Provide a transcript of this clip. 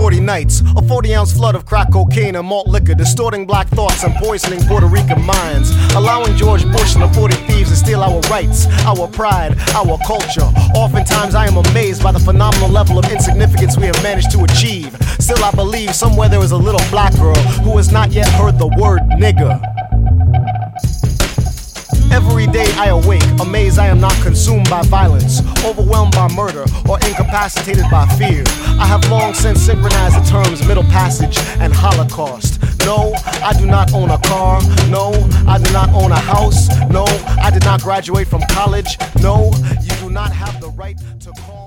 40 nights, a 40-ounce flood of crack cocaine and malt liquor, distorting black thoughts and poisoning Puerto Rican minds, allowing George Bush and the 40 thieves to steal our rights, our pride, our culture. Oftentimes I am amazed by the phenomenal level of insignificance we have managed to achieve. Still I believe somewhere there is a little black girl who has not yet heard the word nigger. Every day I awake, amazed I am not consumed by violence, overwhelmed by murder, or incapacitated by fear. I have long since synchronized the terms Middle Passage and Holocaust. No, I do not own a car. No, I do not own a house. No, I did not graduate from college. No, you do not have the right to call